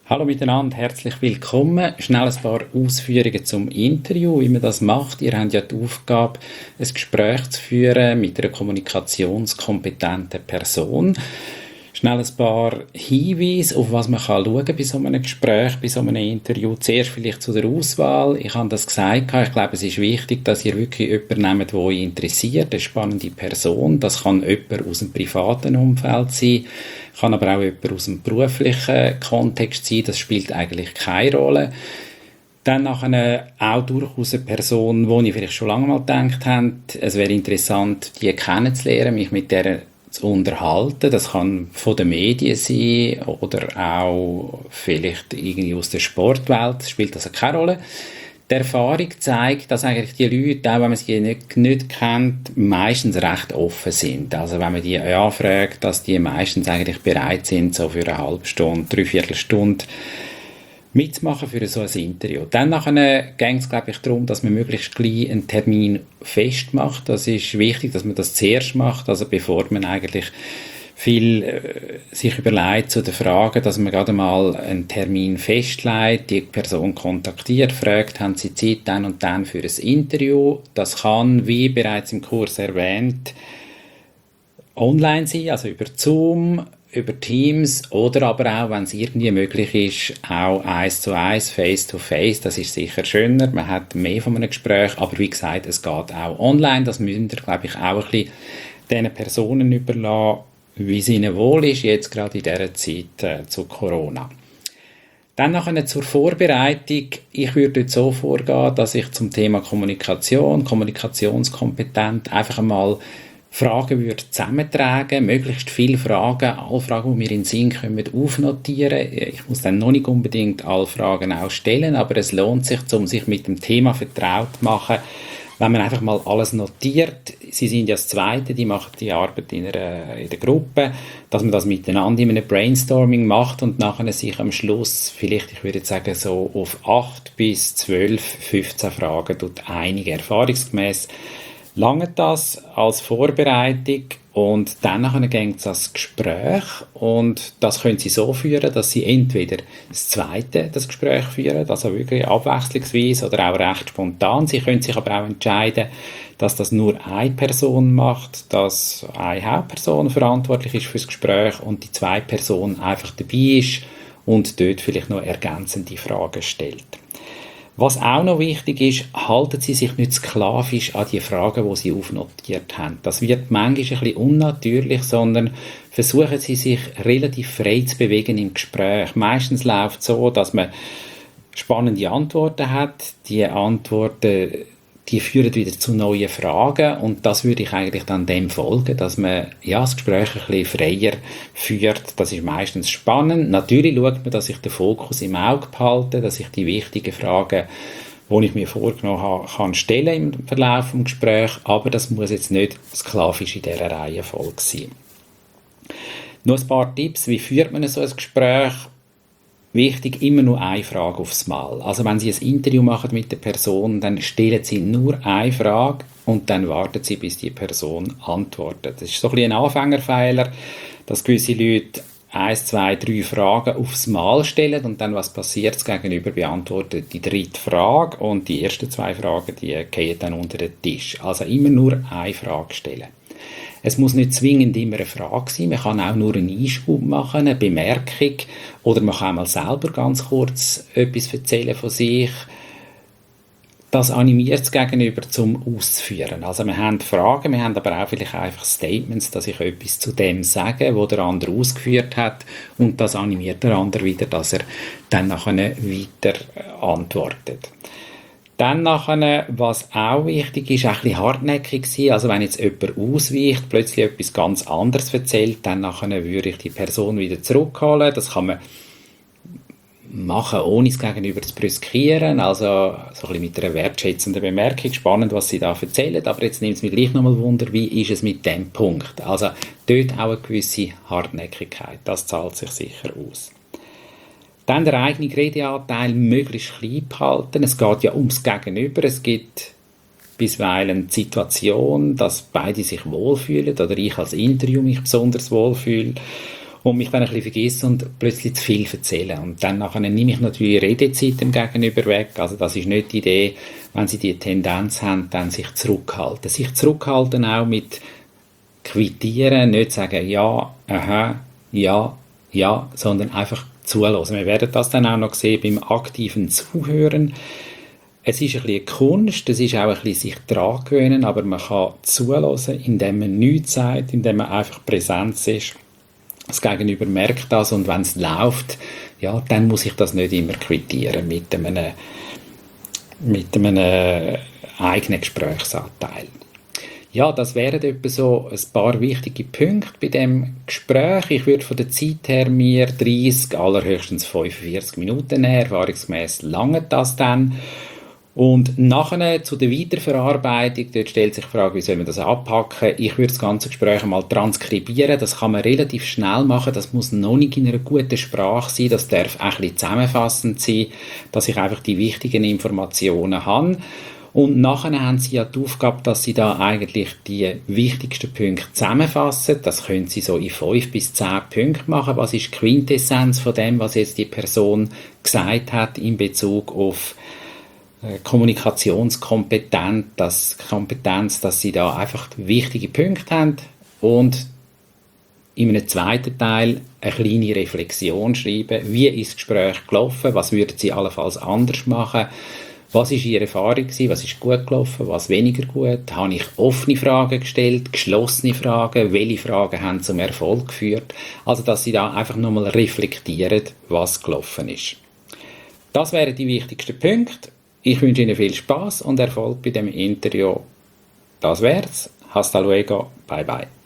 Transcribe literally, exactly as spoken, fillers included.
Hallo miteinander, herzlich willkommen. Schnell ein paar Ausführungen zum Interview, wie man das macht. Ihr habt ja die Aufgabe, ein Gespräch zu führen mit einer kommunikationskompetenten Person. Schnell ein paar Hinweise, auf was man kann schauen bei so einem Gespräch, bei so einem Interview. Zuerst vielleicht zu der Auswahl. Ich habe das gesagt, ich glaube, es ist wichtig, dass ihr wirklich jemanden nehmt, der euch interessiert, eine spannende Person. Das kann jemand aus dem privaten Umfeld sein, kann aber auch jemand aus dem beruflichen Kontext sein. Das spielt eigentlich keine Rolle. Dann nachher auch durchaus eine Person, wo ich vielleicht schon lange mal gedacht habe, es wäre interessant, die kennenzulernen, mich mit der zu unterhalten. Das kann von den Medien sein oder auch vielleicht irgendwie aus der Sportwelt. Das spielt also keine Rolle. Die Erfahrung zeigt, dass eigentlich die Leute, auch wenn man sie nicht, nicht kennt, meistens recht offen sind. Also wenn man die anfragt, dass die meistens eigentlich bereit sind, so für eine halbe Stunde, dreiviertel Stunde mitzumachen für so ein Interview. Dann nachher ging es, glaube ich, darum, dass man möglichst gleich einen Termin festmacht. Das ist wichtig, dass man das zuerst macht, also bevor man eigentlich viel äh, sich überlegt zu der Frage, dass man gerade mal einen Termin festlegt, die Person kontaktiert, fragt, haben Sie Zeit dann und dann für ein Interview. Das kann, wie bereits im Kurs erwähnt, online sein, also über Zoom, über Teams oder aber auch, wenn es irgendwie möglich ist, auch eins zu eins, face to face. Das ist sicher schöner. Man hat mehr von einem Gespräch, aber wie gesagt, es geht auch online. Das müssen wir, glaube ich, auch ein bisschen diesen Personen überlassen, wie es ihnen wohl ist, jetzt gerade in dieser Zeit äh, zu Corona. Dann nachher zur Vorbereitung. Ich würde dort so vorgehen, dass ich zum Thema Kommunikation, Kommunikationskompetent einfach einmal Fragen würde zusammentragen, möglichst viele Fragen, alle Fragen, die mir in den Sinn kommen, aufnotieren. Ich muss dann noch nicht unbedingt alle Fragen auch stellen, aber es lohnt sich, um sich mit dem Thema vertraut zu machen, wenn man einfach mal alles notiert. Sie sind ja das Zweite, die machen die Arbeit in, einer, in der Gruppe, dass man das miteinander in einem Brainstorming macht und nachher sich am Schluss, vielleicht, ich würde sagen, so auf acht bis zwölf, fünfzehn Fragen tut einige erfahrungsgemäß lange das als Vorbereitung und dann geht es als Gespräch und das können Sie so führen, dass Sie entweder das zweite das Gespräch führen, also wirklich abwechslungsweise oder auch recht spontan. Sie können sich aber auch entscheiden, dass das nur eine Person macht, dass eine Hauptperson verantwortlich ist fürs Gespräch und die zweite Person einfach dabei ist und dort vielleicht noch ergänzende Fragen stellt. Was auch noch wichtig ist, halten Sie sich nicht sklavisch an die Fragen, die Sie aufnotiert haben. Das wird manchmal ein bisschen unnatürlich, sondern versuchen Sie sich relativ frei zu bewegen im Gespräch. Meistens läuft es so, dass man spannende Antworten hat. Die Antworten, die führen wieder zu neuen Fragen und das würde ich eigentlich dann dem folgen, dass man ja, das Gespräch ein bisschen freier führt. Das ist meistens spannend. Natürlich schaut man, dass ich den Fokus im Auge behalte, dass ich die wichtigen Fragen, die ich mir vorgenommen habe, kann stellen im Verlauf des Gesprächs, aber das muss jetzt nicht sklavisch in dieser Reihenfolge sein. Noch ein paar Tipps, wie führt man so ein Gespräch? Wichtig, immer nur eine Frage aufs Mal. Also wenn Sie ein Interview machen mit der Person, dann stellen Sie nur eine Frage und dann warten Sie, bis die Person antwortet. Das ist so ein bisschen ein Anfängerfehler, dass gewisse Leute eins, zwei, drei Fragen aufs Mal stellen und dann, was passiert, das Gegenüber beantwortet die dritte Frage und die ersten zwei Fragen, die fallen dann unter den Tisch. Also immer nur eine Frage stellen. Es muss nicht zwingend immer eine Frage sein, man kann auch nur einen Einschub machen, eine Bemerkung oder man kann mal selber ganz kurz etwas erzählen von sich. Das animiert das Gegenüber zum Auszuführen. Also wir haben Fragen, wir haben aber auch vielleicht einfach Statements, dass ich etwas zu dem sage, wo der andere ausgeführt hat und das animiert der andere wieder, dass er dann nachher weiter antwortet. Dann nachher, was auch wichtig ist, ein bisschen hartnäckig sein. Also wenn jetzt jemand ausweicht, plötzlich etwas ganz anderes erzählt, dann nachher würde ich die Person wieder zurückholen. Das kann man machen, ohne es Gegenüber zu brüskieren. Also so ein bisschen mit einer wertschätzenden Bemerkung. Spannend, was Sie da erzählen, aber jetzt nimmt es mich gleich nochmal Wunder, wie ist es mit dem Punkt? Also dort auch eine gewisse Hartnäckigkeit. Das zahlt sich sicher aus. Dann der eigene Redeanteil möglichst klein behalten. Es geht ja ums Gegenüber. Es gibt bisweilen die Situation, dass beide sich wohlfühlen oder ich als Interview mich besonders wohlfühle. und mich dann ein bisschen vergesse und plötzlich zu viel erzähle. Und dann nachher nehme ich natürlich Redezeit dem Gegenüber weg. Also das ist nicht die Idee, wenn Sie die Tendenz haben, dann sich zurückhalten. Sich zurückhalten auch mit quittieren, nicht sagen ja, aha, ja, ja, sondern einfach zuhören. Wir werden das dann auch noch sehen beim aktiven Zuhören. Es ist ein bisschen eine Kunst, es ist auch ein bisschen sich daran gewöhnen, aber man kann zuhören, indem man nichts sagt, indem man einfach präsent ist. Das Gegenüber merkt das und wenn es läuft, ja, dann muss ich das nicht immer quittieren mit einem, mit einem eigenen Gesprächsanteil. Ja, das wären etwa so ein paar wichtige Punkte bei dem Gespräch. Ich würde von der Zeit her mir dreißig, allerhöchstens fünfundvierzig Minuten nehmen. Erfahrungsgemäss lange das dann. Und nachher zu der Weiterverarbeitung, dort stellt sich die Frage, wie soll man das abpacken? Ich würde das ganze Gespräch einmal transkribieren. Das kann man relativ schnell machen. Das muss noch nicht in einer guten Sprache sein. Das darf auch ein bisschen zusammenfassend sein, dass ich einfach die wichtigen Informationen habe. Und nachher haben Sie ja die Aufgabe, dass Sie da eigentlich die wichtigsten Punkte zusammenfassen. Das können Sie so in fünf bis zehn Punkte machen. Was ist die Quintessenz von dem, was jetzt die Person gesagt hat in Bezug auf äh, Kommunikationskompetenz, das Kompetenz, dass Sie da einfach wichtige Punkte haben und in einem zweiten Teil eine kleine Reflexion schreiben. Wie ist das Gespräch gelaufen? Was würden Sie allenfalls anders machen? Was war Ihre Erfahrung? Was ist gut gelaufen? Was weniger gut? Habe ich offene Fragen gestellt? Geschlossene Fragen? Welche Fragen haben zum Erfolg geführt? Also, dass Sie da einfach nochmal reflektieren, was gelaufen ist. Das wären die wichtigsten Punkte. Ich wünsche Ihnen viel Spaß und Erfolg bei dem Interview. Das wär's. Hasta luego. Bye bye.